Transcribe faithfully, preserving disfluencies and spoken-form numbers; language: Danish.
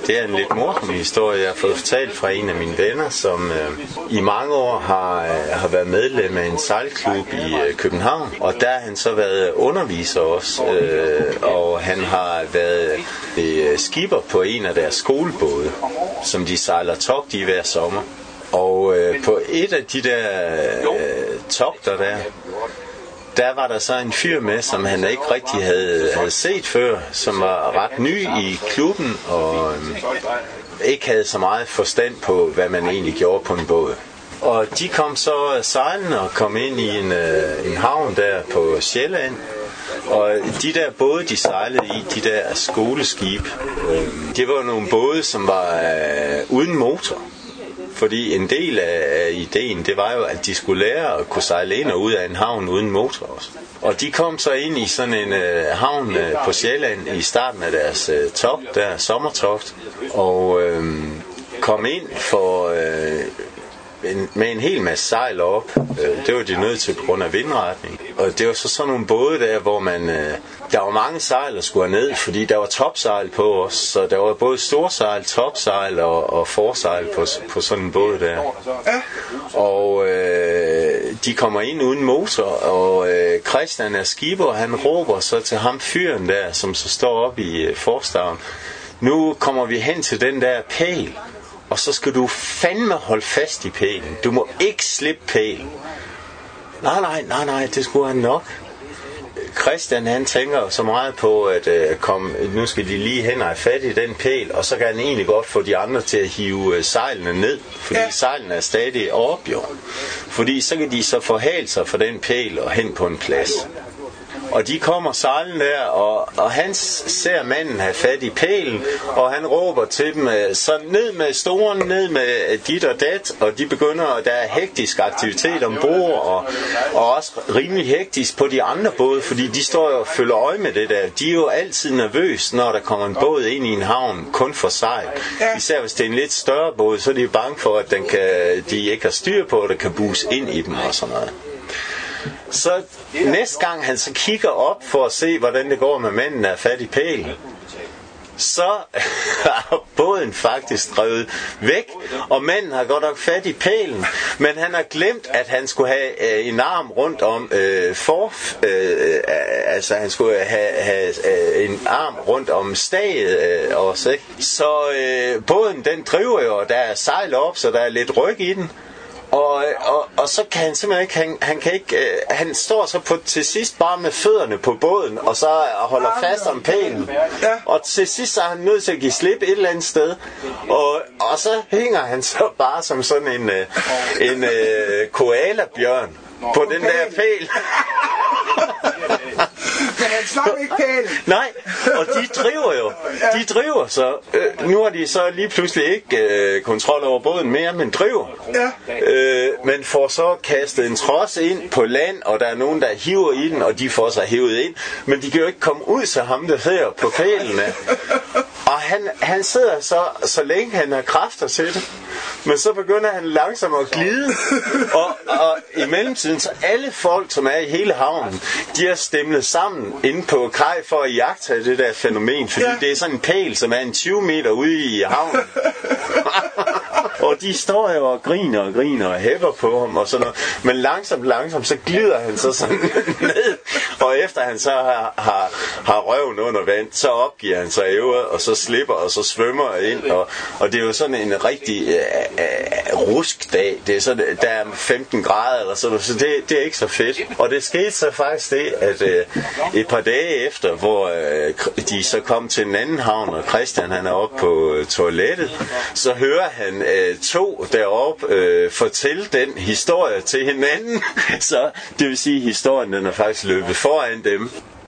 det er en lidt morsom historie, jeg har fået fortalt fra en af mine venner, som øh, i mange år har, øh, har været medlem af en sejlklub i øh, København. Og der har han så været underviser også, øh, og han har været øh, skipper på en af deres skolebåde, som de sejler togt i hver sommer. Og øh, på et af de der øh, togter der, der var der så en fyr med, som han ikke rigtig havde, havde set før, som var ret ny i klubben og øh, ikke havde så meget forstand på, hvad man egentlig gjorde på en båd. Og de kom så sejlende og kom ind i en, øh, en havn der på Sjælland. Og de der både, de sejlede i, de der skoleskib, øh, det var nogle både, som var øh, uden motor. Fordi en del af ideen, det var jo, at de skulle lære at kunne sejle ind og ud af en havn uden motor også. Og de kom så ind i sådan en øh, havn øh, på Sjælland i starten af deres øh, togt, der sommertogt, og øh, kom ind for, øh, en, med en hel masse sejl op. Øh, det var de nødt til på grund af vindretning. Og det var så sådan nogle både der, hvor man... Øh, der var mange sejl, der skulle ned, fordi der var topsejl på os, så der var både storsejl, topsejl og, og forsejl på, på sådan en båd der. Og øh, de kommer ind uden motor, og øh, Christian er skipper, han råber så til ham fyren der, som så står op i øh, forstaven. Nu kommer vi hen til den der pæl, og så skal du fandme holde fast i pælen. Du må ikke slippe pælen. Nej, nej, nej, nej, det skulle han nok. Christian, han tænker så meget på, at øh, kom, nu skal de lige hen og have fat i den pæl, og så kan han egentlig godt få de andre til at hive øh, sejlene ned, fordi ja. Sejlene er stadig oppe jo. Fordi så kan de så forhale sig for den pæl og hen på en plads. Og de kommer sejlen der, og, og han ser manden have fat i pælen, og han råber til dem, så ned med storen, ned med dit og dat, og de begynder, der er hektisk aktivitet ombord, og, og også rimelig hektisk på de andre både, fordi de står og følger øje med det der. De er jo altid nervøse, når der kommer en båd ind i en havn, kun for sejl. Især hvis det er en lidt større båd, så er de bange for, at den kan, de ikke har styr på, at der kan bues ind i dem og sådan noget. Så næste gang han så kigger op for at se, hvordan det går med manden, der er fat i pælen, så har båden faktisk drevet væk, og manden har godt nok fat i pælen, men han har glemt, at han skulle have øh, en arm rundt om øh, for, øh, altså han skulle have, have øh, en arm rundt om staget øh, også, ikke? Så øh, båden den driver jo, og der er sejl op, så der er lidt ryg i den. Og, og, og så kan han simpelthen ikke, han, han kan ikke, øh, han står så på, til sidst bare med fødderne på båden, og så holder fast om pælen. Og til sidst så er han nødt til at give slip et eller andet sted. Og, og så hænger han så bare som sådan en, øh, en øh, koalabjørn på den der pæl. Men han slap ikke pælen. Nej, og de driver jo. De driver så. Øh, nu har de så lige pludselig ikke øh, kontrol over båden mere, men driver. Ja. Øh, men får så kastet en trods ind på land, og der er nogen, der hiver i den, og de får sig hævet ind. Men de kan jo ikke komme ud til ham, der sidder på pælene. Og han, han sidder så, så længe han har kræfter til det. Men så begynder han langsomt at glide. Og, og i mellemtiden, så alle folk, som er i hele havnen, de er stemlet sammen inde på kaj for at jagte det der fænomen. Fordi ja. Det er sådan en pæl, som er en tyve meter ude i havnen. Og de står jo og griner og griner og hæpper på ham og sådan noget. Men langsomt, langsomt, så glider han så sådan ned. Og efter han så har, har, har røven under vand, så opgiver han sig øvrigt, og så slipper og så svømmer ind. Og, og det er jo sådan en rigtig øh, øh, rusk dag. Det er så, der er femten grader eller sådan, så det, det er ikke så fedt. Og det skete så faktisk det, at øh, et par dage efter, hvor øh, de så kom til en anden havn, og Christian han er oppe på øh, toilettet, så hører han øh, to deroppe øh, fortælle den historie til hinanden. Så det vil sige, at historien den er faktisk løbet foran dem.